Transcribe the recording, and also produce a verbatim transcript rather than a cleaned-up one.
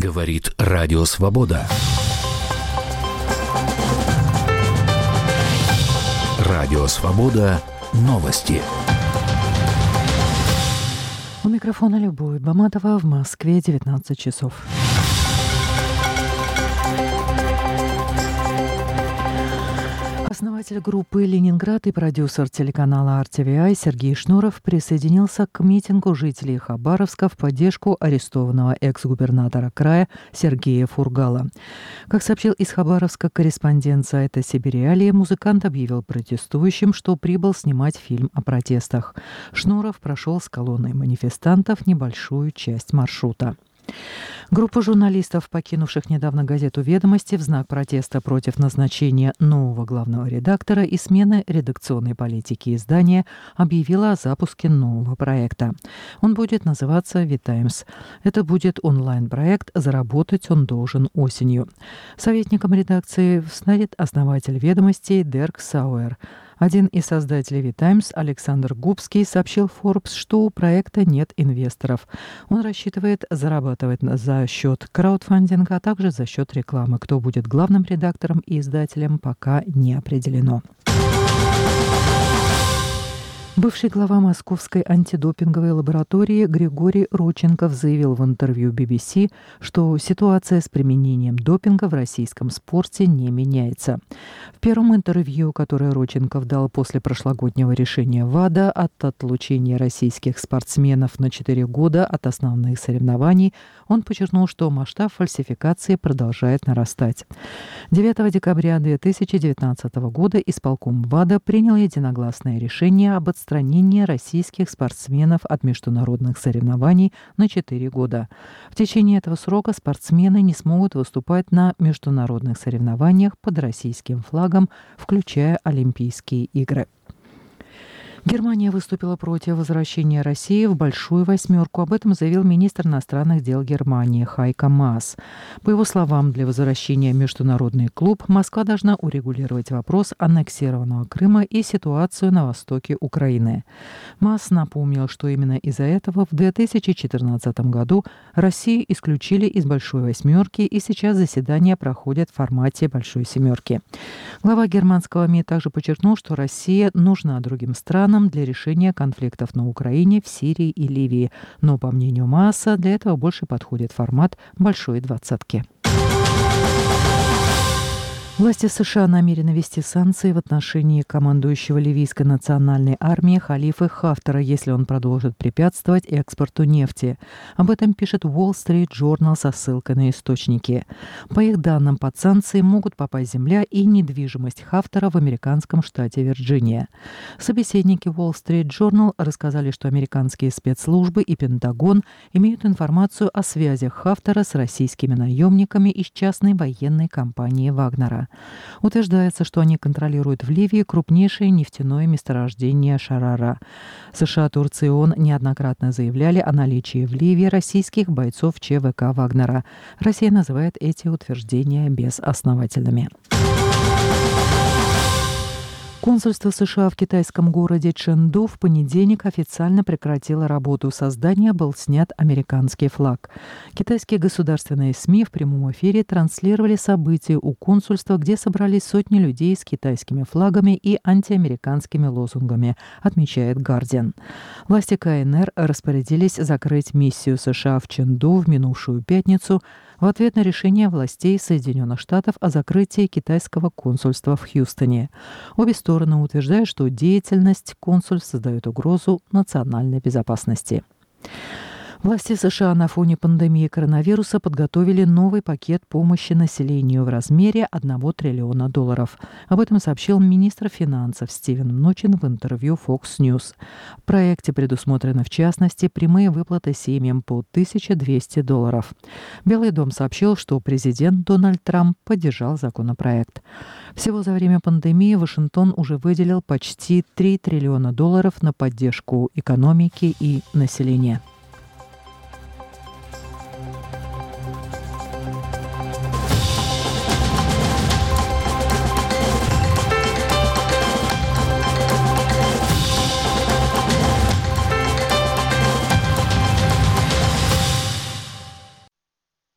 Говорит Радио Свобода. Радио Свобода. Новости. У микрофона Любовь Баматова. В Москве девятнадцать часов. Основатель группы «Ленинград» и продюсер телеканала ар ти ви ай Сергей Шнуров присоединился к митингу жителей Хабаровска в поддержку арестованного экс-губернатора края Сергея Фургала. Как сообщил из Хабаровска корреспондент сайта «Сибириалии», музыкант объявил протестующим, что прибыл снимать фильм о протестах. Шнуров прошел с колонной манифестантов небольшую часть маршрута. Группа журналистов, покинувших недавно газету «Ведомости» в знак протеста против назначения нового главного редактора и смены редакционной политики издания, объявила о запуске нового проекта. Он будет называться «Витаймс». Это будет онлайн-проект, заработать он должен осенью. Советником редакции станет основатель «Ведомостей» Дерк Сауэр. Один из создателей «Витаймс», Александр Губский, сообщил Forbes, что у проекта нет инвесторов. Он рассчитывает зарабатывать за счет краудфандинга, а также за счет рекламы. Кто будет главным редактором и издателем, пока не определено. Бывший глава Московской антидопинговой лаборатории Григорий Родченков заявил в интервью би би си, что ситуация с применением допинга в российском спорте не меняется. В первом интервью, которое Родченков дал после прошлогоднего решения ВАДА от отлучения российских спортсменов на четыре года от основных соревнований, он подчеркнул, что масштаб фальсификации продолжает нарастать. девятого декабря две тысячи девятнадцатого года исполком ВАДА принял единогласное решение об отстранении отстранение российских спортсменов от международных соревнований на четыре года. В течение этого срока спортсмены не смогут выступать на международных соревнованиях под российским флагом, включая Олимпийские игры. Германия выступила против возвращения России в «Большую восьмерку». Об этом заявил министр иностранных дел Германии Хайко Маас. По его словам, для возвращения в международный клуб Москва должна урегулировать вопрос аннексированного Крыма и ситуацию на востоке Украины. Маас напомнил, что именно из-за этого в две тысячи четырнадцатом году Россию исключили из «Большой восьмерки», и сейчас заседания проходят в формате «Большой семерки». Глава германского МИД также подчеркнул, что Россия нужна другим странам для решения конфликтов на Украине, в Сирии и Ливии. Но, по мнению Мааса, для этого больше подходит формат «Большой двадцатки». Власти США намерены ввести санкции в отношении командующего ливийской национальной армии Халифы Хафтара, если он продолжит препятствовать экспорту нефти. Об этом пишет Wall Street Journal со ссылкой на источники. По их данным, под санкции могут попасть земля и недвижимость Хафтара в американском штате Вирджиния. Собеседники Wall Street Journal рассказали, что американские спецслужбы и Пентагон имеют информацию о связях Хафтара с российскими наемниками из частной военной компании «Вагнера». Утверждается, что они контролируют в Ливии крупнейшее нефтяное месторождение Шарара. США, Турция и ООН неоднократно заявляли о наличии в Ливии российских бойцов ЧВК «Вагнера». Россия называет эти утверждения безосновательными. Консульство США в китайском городе Чэнду в понедельник официально прекратило работу. Со здания был снят американский флаг. Китайские государственные СМИ в прямом эфире транслировали события у консульства, где собрались сотни людей с китайскими флагами и антиамериканскими лозунгами, отмечает «Гардиан». Власти КНР распорядились закрыть миссию США в Чэнду в минувшую пятницу в ответ на решение властей Соединенных Штатов о закрытии китайского консульства в Хьюстоне. Обе стороны утверждают, что деятельность консульств создает угрозу национальной безопасности. Власти США на фоне пандемии коронавируса подготовили новый пакет помощи населению в размере одного триллиона долларов. Об этом сообщил министр финансов Стивен Мнучин в интервью Fox News. В проекте предусмотрены, в частности, прямые выплаты семьям по тысяча двести долларов. Белый дом сообщил, что президент Дональд Трамп поддержал законопроект. Всего за время пандемии Вашингтон уже выделил почти три триллиона долларов на поддержку экономики и населения.